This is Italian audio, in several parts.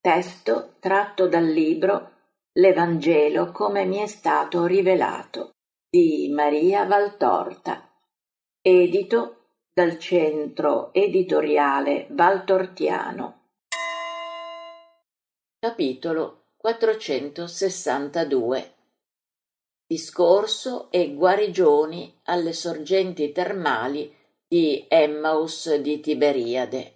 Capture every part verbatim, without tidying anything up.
Testo tratto dal libro L'Evangelo come mi è stato rivelato di Maria Valtorta, edito dal Centro Editoriale Valtortiano. Capitolo quattrocentosessantadue. Discorso e guarigioni alle sorgenti termali di Emmaus di Tiberiade.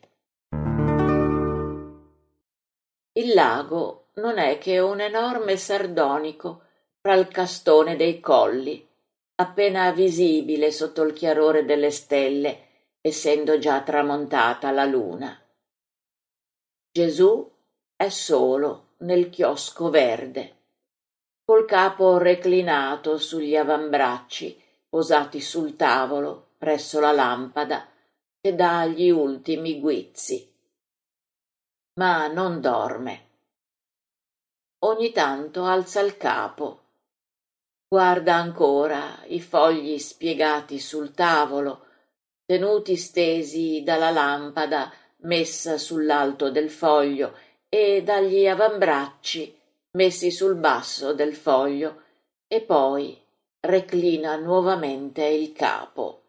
Il lago non è che un enorme sardonico fra il castone dei colli, appena visibile sotto il chiarore delle stelle, essendo già tramontata la luna. Gesù è solo nel chiosco verde, col capo reclinato sugli avambracci posati sul tavolo presso la lampada che dà gli ultimi guizzi. Ma non dorme. Ogni tanto alza il capo, guarda ancora i fogli spiegati sul tavolo, tenuti stesi dalla lampada messa sull'alto del foglio e dagli avambracci messi sul basso del foglio, e poi reclina nuovamente il capo.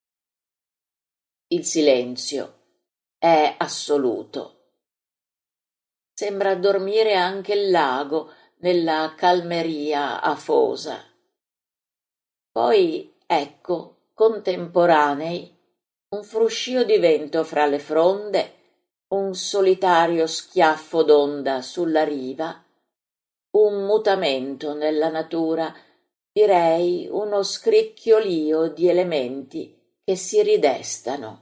Il silenzio è assoluto. Sembra dormire anche il lago nella calmeria afosa. Poi ecco, contemporanei, un fruscio di vento fra le fronde, un solitario schiaffo d'onda sulla riva, un mutamento nella natura, direi uno scricchiolio di elementi che si ridestano.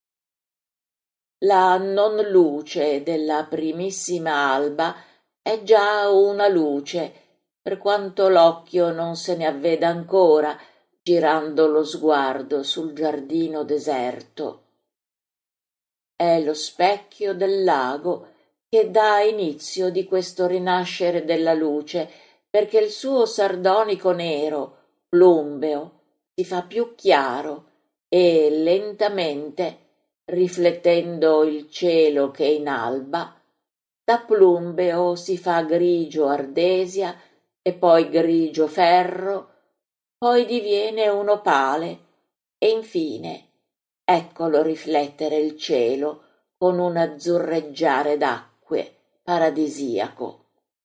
La non luce della primissima alba è già una luce, per quanto l'occhio non se ne avveda ancora, girando lo sguardo sul giardino deserto. È lo specchio del lago che dà inizio di questo rinascere della luce, perché il suo sardonico nero, plumbeo, si fa più chiaro e lentamente, riflettendo il cielo che inalba, da plumbeo si fa grigio ardesia e poi grigio ferro, poi diviene un opale e infine eccolo riflettere il cielo con un azzurreggiare d'acque paradisiaco.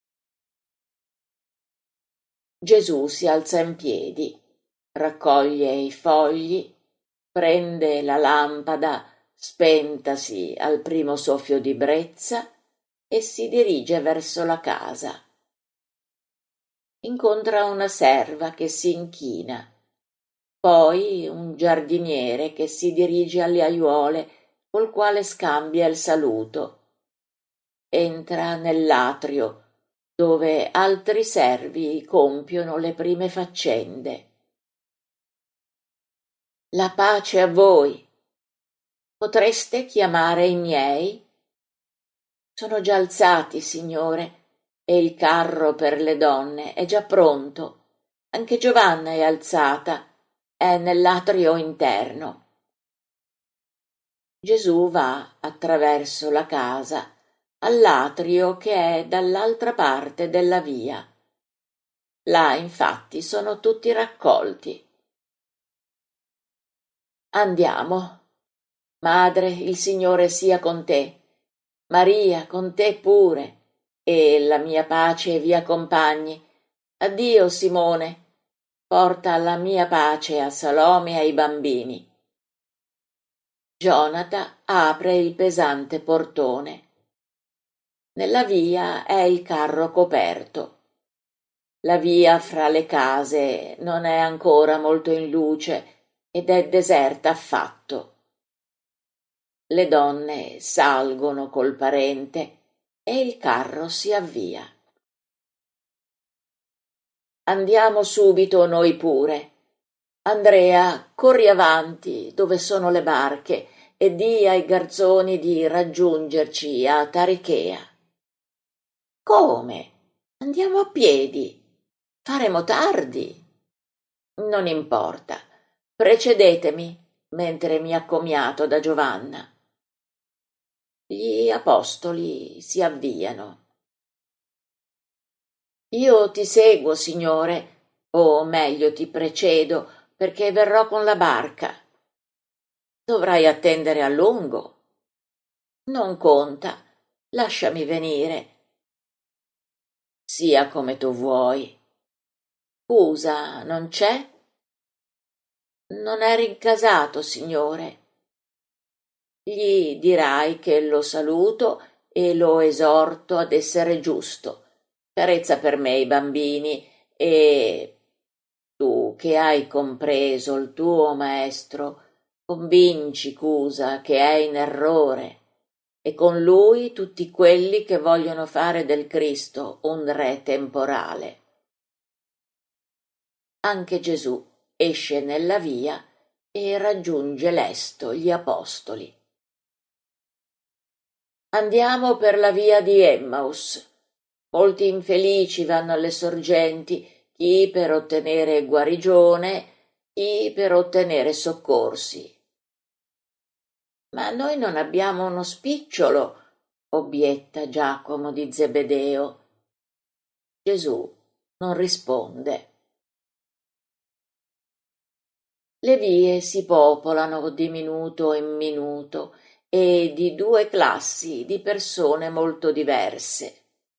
Gesù si alza in piedi, raccoglie i fogli, prende la lampada spentasi al primo soffio di brezza e si dirige verso la casa. Incontra una serva che si inchina, poi un giardiniere che si dirige alle aiuole col quale scambia il saluto. Entra nell'atrio dove altri servi compiono le prime faccende. La pace a voi. Potreste chiamare i miei? Sono già alzati, signore, e il carro per le donne è già pronto. Anche Giovanna è alzata, è nell'atrio interno. Gesù va attraverso la casa all'atrio che è dall'altra parte della via. Là, infatti, sono tutti raccolti. Andiamo. Madre, il Signore sia con te. Maria, con te pure, e la mia pace vi accompagni. Addio, Simone. Porta la mia pace a Salome e ai bambini. Gionata apre il pesante portone. Nella via è il carro coperto. La via fra le case non è ancora molto in luce ed è deserta affatto. Le donne salgono col parente e il carro si avvia. Andiamo subito noi pure. Andrea, corri avanti dove sono le barche e di ai garzoni di raggiungerci a Tarichea. Come? Andiamo a piedi. Faremo tardi. Non importa. Precedetemi mentre mi accomiato da Giovanna. Gli apostoli si avviano. Io ti seguo, Signore, o meglio ti precedo, perché verrò con la barca. Dovrai attendere a lungo. Non conta, lasciami venire. Sia come tu vuoi. Scusa, non c'è? Non è rincasato, Signore. Gli dirai che lo saluto e lo esorto ad essere giusto. Carezza per me i bambini e tu che hai compreso il tuo maestro, convinci Cusa che è in errore e con lui tutti quelli che vogliono fare del Cristo un re temporale. Anche Gesù esce nella via e raggiunge lesto gli apostoli. Andiamo per la via di Emmaus. Molti infelici vanno alle sorgenti, chi per ottenere guarigione, chi per ottenere soccorsi. Ma noi non abbiamo uno spicciolo, obietta Giacomo di Zebedeo. Gesù non risponde. Le vie si popolano di minuto in minuto e di due classi di persone molto diverse,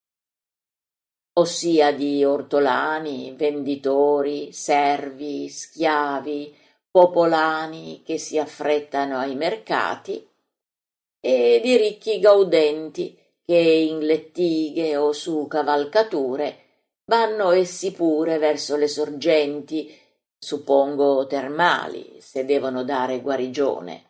ossia di ortolani, venditori, servi, schiavi, popolani che si affrettano ai mercati e di ricchi gaudenti che in lettighe o su cavalcature vanno essi pure verso le sorgenti, suppongo termali, se devono dare guarigione.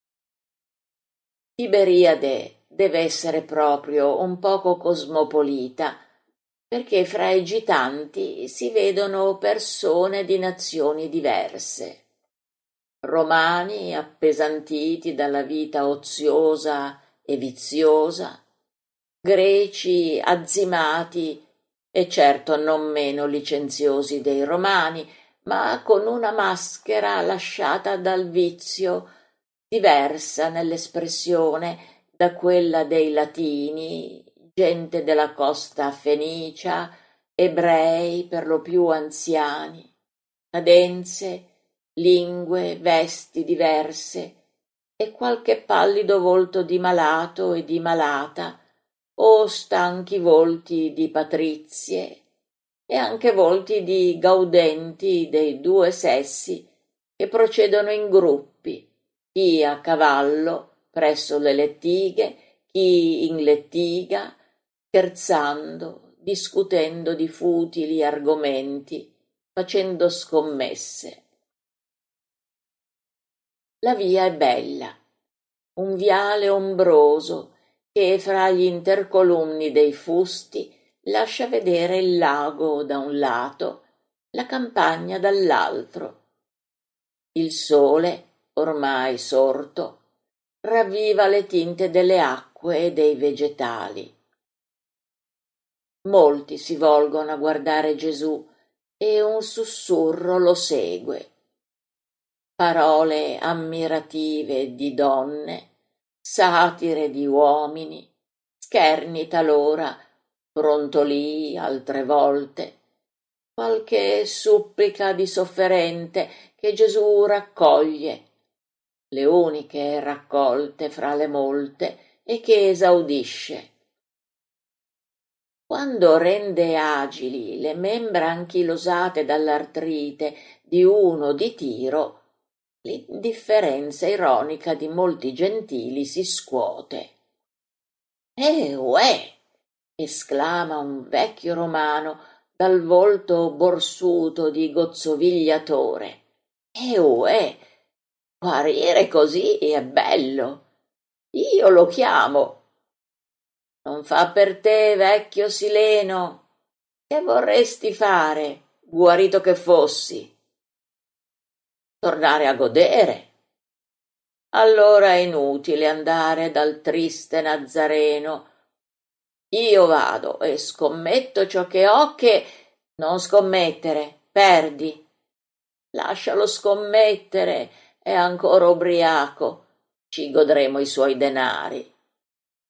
Tiberiade deve essere proprio un poco cosmopolita, perché fra i gitanti si vedono persone di nazioni diverse. Romani appesantiti dalla vita oziosa e viziosa, greci azzimati e certo non meno licenziosi dei romani, ma con una maschera lasciata dal vizio, diversa nell'espressione da quella dei latini, gente della costa fenicia, ebrei per lo più anziani, cadenze, lingue, vesti diverse e qualche pallido volto di malato e di malata, o stanchi volti di patrizie e anche volti di gaudenti dei due sessi che procedono in gruppi, chi a cavallo presso le lettighe, chi in lettiga, scherzando, discutendo di futili argomenti, facendo scommesse. La via è bella, un viale ombroso che fra gli intercolunni dei fusti lascia vedere il lago da un lato, la campagna dall'altro. Il sole, ormai sorto, ravviva le tinte delle acque e dei vegetali. Molti si volgono a guardare Gesù e un sussurro lo segue. Parole ammirative di donne, satire di uomini, scherni talora, brontolii altre volte, qualche supplica di sofferente che Gesù raccoglie, le uniche raccolte fra le molte e che esaudisce. Quando rende agili le membra anchilosate dall'artrite di uno di tiro, l'indifferenza ironica di molti gentili si scuote. «Eh, uè!» esclama un vecchio romano dal volto borsuto di gozzovigliatore. «Eh, uè! Guarire così è bello! Io lo chiamo!» «Non fa per te, vecchio Sileno! Che vorresti fare, guarito che fossi?» «Tornare a godere!» «Allora è inutile andare dal triste Nazareno. Io vado e scommetto ciò che ho che...» «Non scommettere, perdi!» «Lascialo scommettere, è ancora ubriaco, ci godremo i suoi denari.»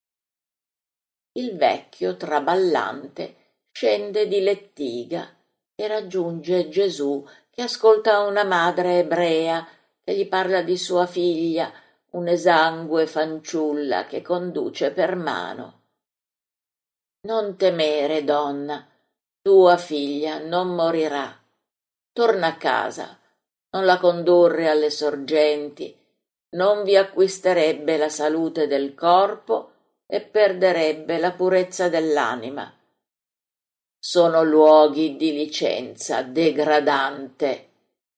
il vecchio traballante scende di lettiga e raggiunge Gesù, che ascolta una madre ebrea che gli parla di sua figlia, un'esangue fanciulla che conduce per mano. Non temere, donna, tua figlia non morirà. Torna a casa, non la condurre alle sorgenti, non vi acquisterebbe la salute del corpo e perderebbe la purezza dell'anima. Sono luoghi di licenza degradante.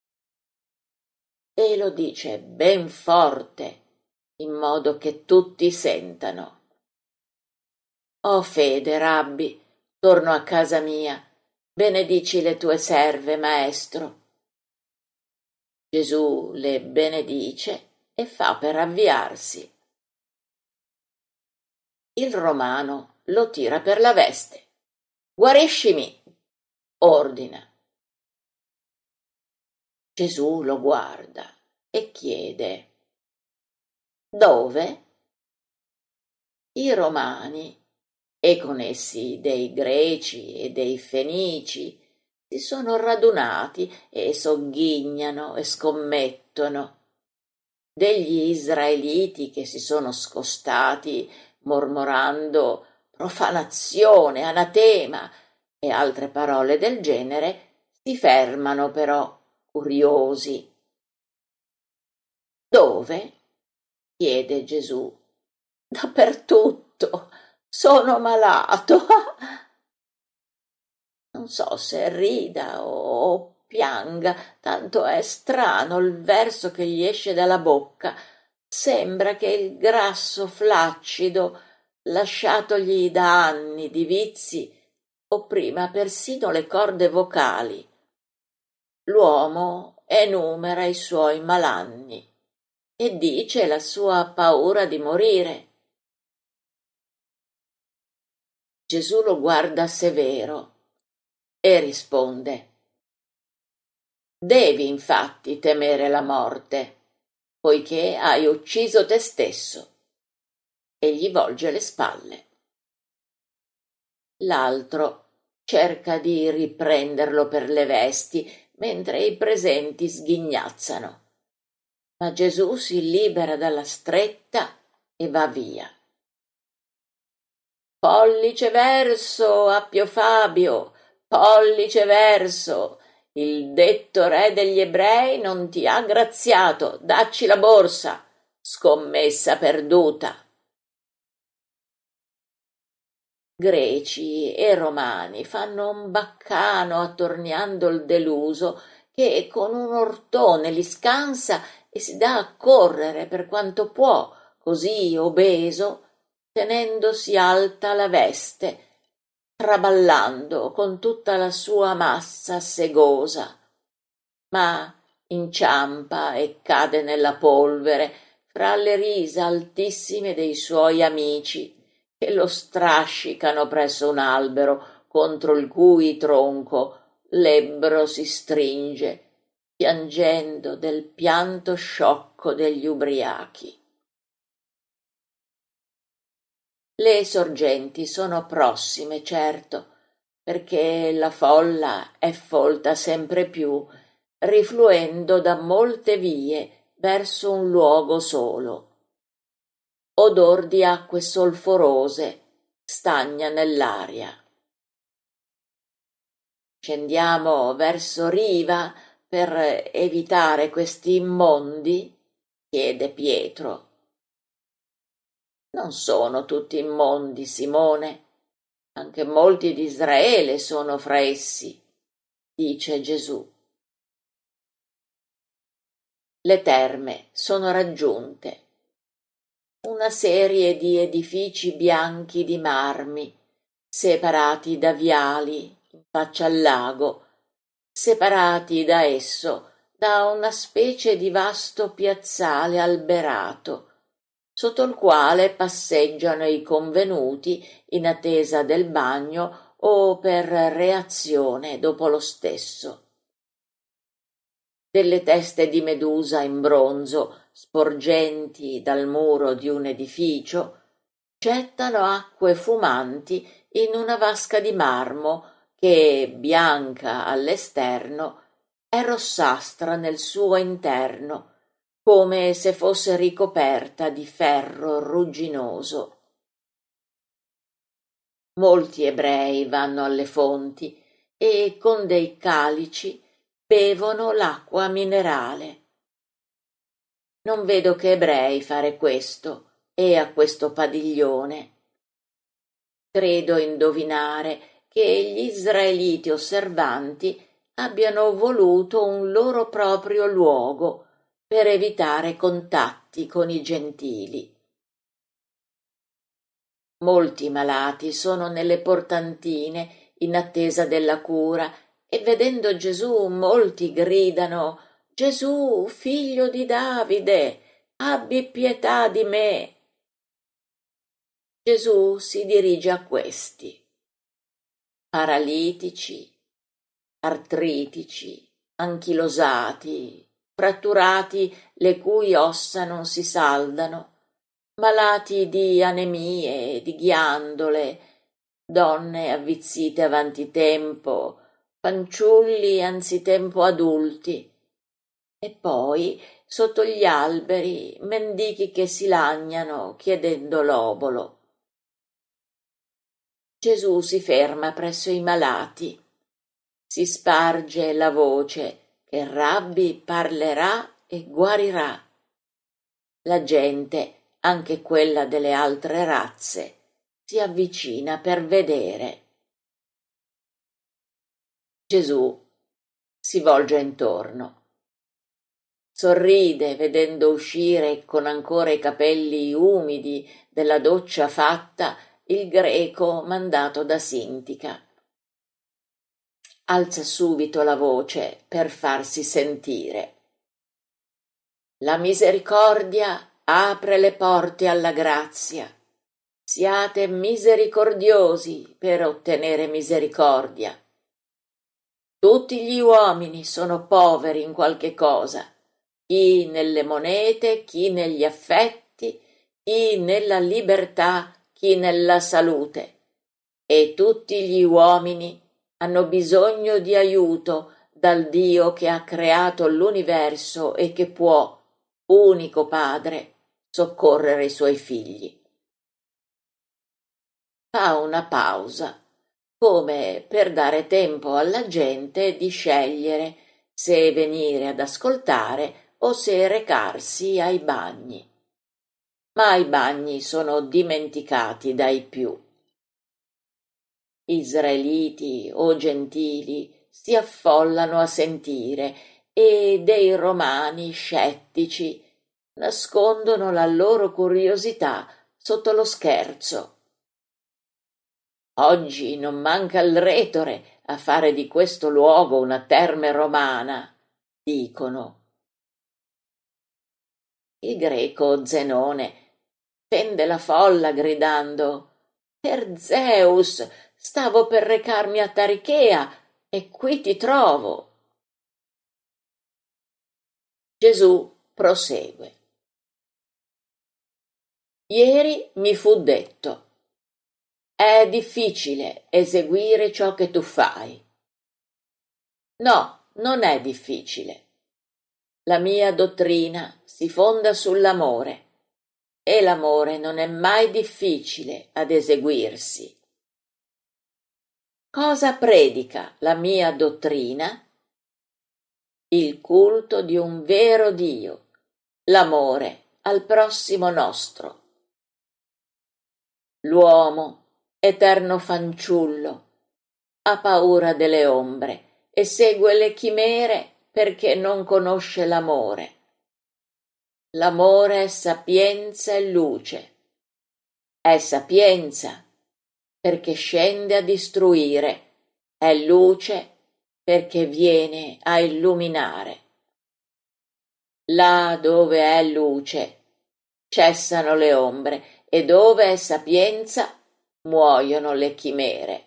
E lo dice ben forte, in modo che tutti sentano. Ho fede, Rabbi, torno a casa mia, benedici le tue serve, maestro. Gesù le benedice e fa per avviarsi. Il romano lo tira per la veste. Guariscimi, ordina. Gesù lo guarda e chiede: dove? I romani, e con essi dei greci e dei fenici, si sono radunati e sogghignano e scommettono. Degli israeliti che si sono scostati mormorando profanazione, anatema e altre parole del genere, si fermano però, curiosi. Dove? Chiede Gesù. Dappertutto. Sono malato. Non so se rida o pianga, tanto è strano il verso che gli esce dalla bocca. Sembra che il grasso flaccido, lasciatogli da anni di vizi, opprima persino le corde vocali. L'uomo enumera i suoi malanni e dice la sua paura di morire. Gesù lo guarda severo e risponde: devi infatti temere la morte, poiché hai ucciso te stesso, e gli volge le spalle. L'altro cerca di riprenderlo per le vesti, mentre i presenti sghignazzano, ma Gesù si libera dalla stretta e va via. Pollice verso, Appio Fabio, pollice verso, il detto re degli ebrei non ti ha graziato, dacci la borsa, scommessa perduta. Greci e romani fanno un baccano attorniando il deluso, che con un ortone li scansa e si dà a correre per quanto può, così obeso, tenendosi alta la veste, traballando con tutta la sua massa segosa, ma inciampa e cade nella polvere fra le risa altissime dei suoi amici, che lo strascicano presso un albero contro il cui tronco l'ebbro si stringe, piangendo del pianto sciocco degli ubriachi. Le sorgenti sono prossime, certo, perché la folla è folta sempre più, rifluendo da molte vie verso un luogo solo. Odor di acque solforose stagna nell'aria. Scendiamo verso riva per evitare questi immondi? Chiede Pietro. Non sono tutti immondi, Simone. Anche molti di Israele sono fra essi, dice Gesù. Le terme sono raggiunte. Una serie di edifici bianchi di marmi, separati da viali in faccia al lago, separati da esso da una specie di vasto piazzale alberato, sotto il quale passeggiano i convenuti in attesa del bagno o per reazione dopo lo stesso. Delle teste di medusa in bronzo, sporgenti dal muro di un edificio, gettano acque fumanti in una vasca di marmo che, bianca all'esterno, è rossastra nel suo interno, come se fosse ricoperta di ferro rugginoso. Molti ebrei vanno alle fonti e con dei calici bevono l'acqua minerale. Non vedo che ebrei fare questo e a questo padiglione. Credo indovinare che gli israeliti osservanti abbiano voluto un loro proprio luogo per evitare contatti con i gentili. Molti malati sono nelle portantine in attesa della cura e vedendo Gesù molti gridano: «Gesù, figlio di Davide, abbi pietà di me!» Gesù si dirige a questi, paralitici, artritici, anchilosati, fratturati le cui ossa non si saldano, malati di anemie, di ghiandole, donne avvizzite avanti tempo, fanciulli anzitempo adulti, e poi sotto gli alberi mendichi che si lagnano chiedendo l'obolo. Gesù si ferma presso i malati, si sparge la voce che il Rabbi parlerà e guarirà. La gente, anche quella delle altre razze, si avvicina per vedere. Gesù si volge intorno. Sorride vedendo uscire con ancora i capelli umidi della doccia fatta il greco mandato da Sintica. Alza subito la voce per farsi sentire. La misericordia apre le porte alla grazia. Siate misericordiosi per ottenere misericordia. Tutti gli uomini sono poveri in qualche cosa, chi nelle monete, chi negli affetti, chi nella libertà, chi nella salute, e tutti gli uomini hanno bisogno di aiuto dal Dio che ha creato l'universo e che può, unico Padre, soccorrere i suoi figli. Fa una pausa, come per dare tempo alla gente di scegliere se venire ad ascoltare o se recarsi ai bagni. Ma i bagni sono dimenticati dai più. Israeliti o gentili si affollano a sentire e dei romani scettici nascondono la loro curiosità sotto lo scherzo. Oggi non manca il retore a fare di questo luogo una terme romana, dicono. Il greco Zenone fende la folla gridando: «Per Zeus, stavo per recarmi a Tarichea e qui ti trovo!» Gesù prosegue. Ieri mi fu detto: «È difficile eseguire ciò che tu fai». No, non è difficile. La mia dottrina si fonda sull'amore e l'amore non è mai difficile ad eseguirsi. Cosa predica la mia dottrina? Il culto di un vero Dio, l'amore al prossimo nostro. L'uomo, eterno fanciullo, ha paura delle ombre e segue le chimere perché non conosce l'amore. L'amore è sapienza e luce. È sapienza perché scende a distruire, è luce perché viene a illuminare. Là dove è luce cessano le ombre e dove è sapienza muoiono le chimere.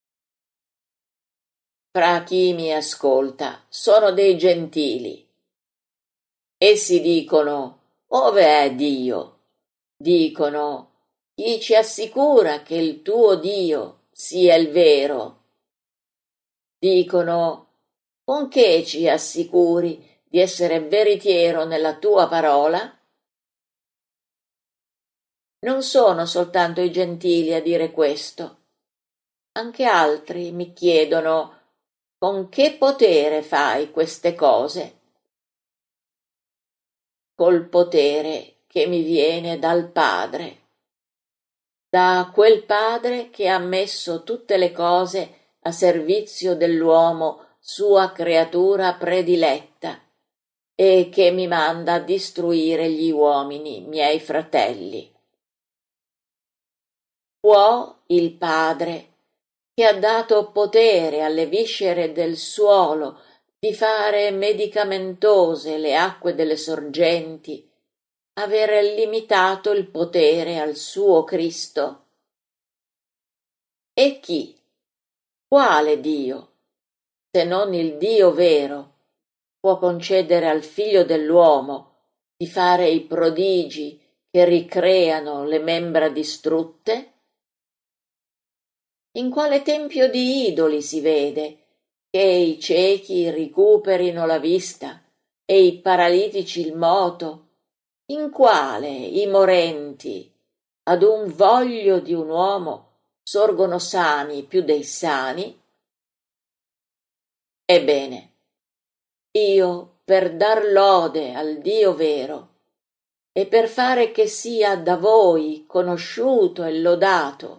Fra chi mi ascolta sono dei gentili. Essi dicono: «Ove è Dio?» Dicono: Chi ci assicura che il tuo Dio sia il vero? Dicono: con che ci assicuri di essere veritiero nella tua parola? Non sono soltanto i gentili a dire questo. Anche altri mi chiedono: con che potere fai queste cose? Col potere che mi viene dal Padre, da quel Padre che ha messo tutte le cose a servizio dell'uomo, sua creatura prediletta, e che mi manda a distruire gli uomini, miei fratelli. Può il Padre, che ha dato potere alle viscere del suolo di fare medicamentose le acque delle sorgenti, aver limitato il potere al suo Cristo? E chi? Quale Dio, se non il Dio vero, può concedere al Figlio dell'uomo di fare i prodigi che ricreano le membra distrutte? In quale tempio di idoli si vede che i ciechi ricuperino la vista e i paralitici il moto? In quale i morenti, ad un voglio di un uomo, sorgono sani più dei sani? Ebbene, io, per dar lode al Dio vero e per fare che sia da voi conosciuto e lodato,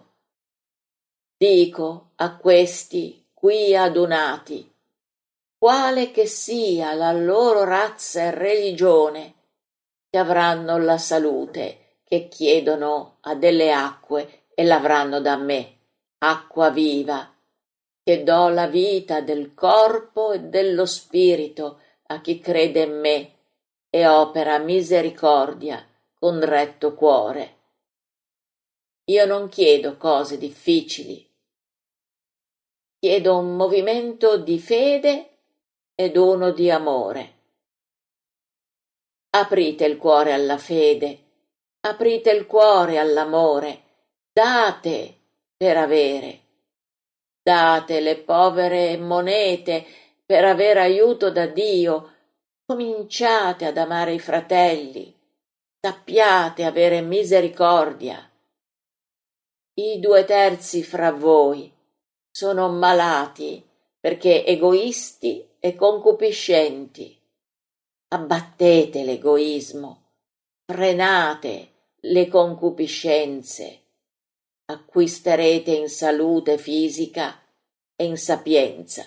dico a questi qui adunati, quale che sia la loro razza e religione, che avranno la salute che chiedono a delle acque e l'avranno da me, acqua viva, che do la vita del corpo e dello spirito a chi crede in me e opera misericordia con retto cuore. Io non chiedo cose difficili, chiedo un movimento di fede ed uno di amore. Aprite il cuore alla fede, aprite il cuore all'amore, date per avere. Date le povere monete per avere aiuto da Dio, cominciate ad amare i fratelli, sappiate avere misericordia. I due terzi fra voi sono malati perché egoisti e concupiscenti. Abbattete l'egoismo, frenate le concupiscenze, acquisterete in salute fisica e in sapienza.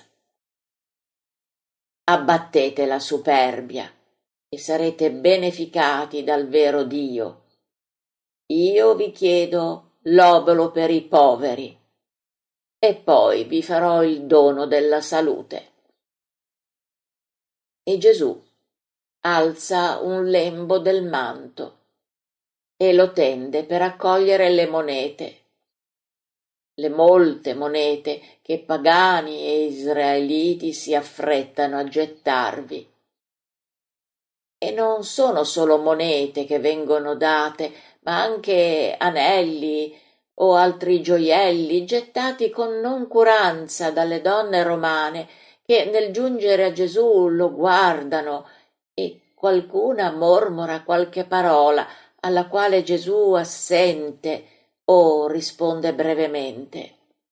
Abbattete la superbia e sarete beneficati dal vero Dio. Io vi chiedo l'obolo per i poveri e poi vi farò il dono della salute. E Gesù alza un lembo del manto e lo tende per accogliere le monete, le molte monete che pagani e israeliti si affrettano a gettarvi. E non sono solo monete che vengono date, ma anche anelli o altri gioielli gettati con noncuranza dalle donne romane che nel giungere a Gesù lo guardano e qualcuna mormora qualche parola alla quale Gesù assente o risponde brevemente.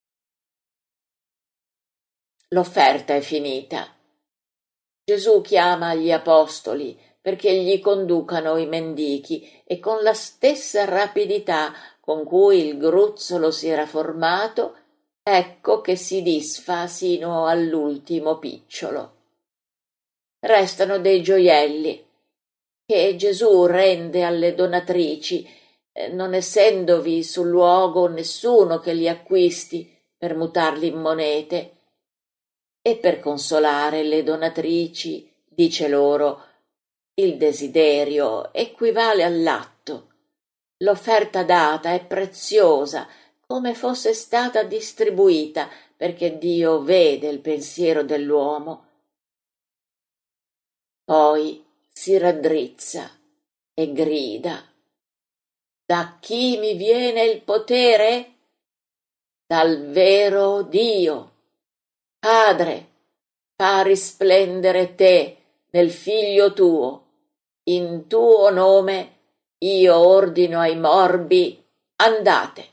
L'offerta è finita. Gesù chiama gli apostoli perché gli conducano i mendichi e con la stessa rapidità con cui il gruzzolo si era formato, ecco che si disfa sino all'ultimo picciolo. Restano dei gioielli che Gesù rende alle donatrici, non essendovi sul luogo nessuno che li acquisti per mutarli in monete. E per consolare le donatrici dice loro: il desiderio equivale all'atto. L'offerta data è preziosa come fosse stata distribuita, perché Dio vede il pensiero dell'uomo. Poi si raddrizza e grida: Da chi mi viene il potere? Dal vero Dio. Padre, fa risplendere te nel Figlio tuo. In tuo nome io ordino ai morbi, andate.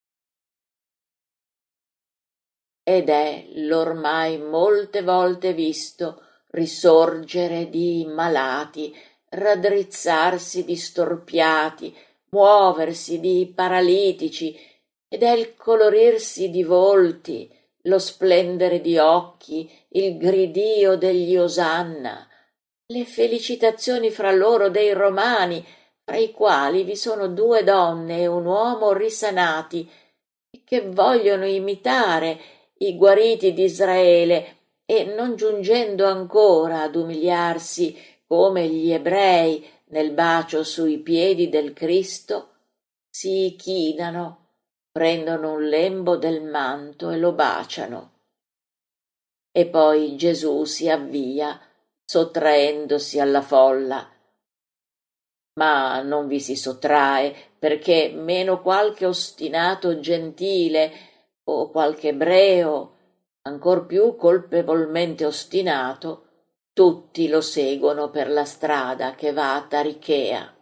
Ed è l'ormai molte volte visto risorgere di malati, raddrizzarsi di storpiati, muoversi di paralitici, ed è il colorirsi di volti, lo splendere di occhi, il gridio degli osanna, le felicitazioni fra loro dei romani, fra i quali vi sono due donne e un uomo risanati, che vogliono imitare i guariti di Israele e, non giungendo ancora ad umiliarsi come gli ebrei nel bacio sui piedi del Cristo, si chinano, prendono un lembo del manto e lo baciano. E poi Gesù si avvia, sottraendosi alla folla. Ma non vi si sottrae, perché meno qualche ostinato gentile o qualche ebreo, ancor più colpevolmente ostinato, tutti lo seguono per la strada che va a Tarichea.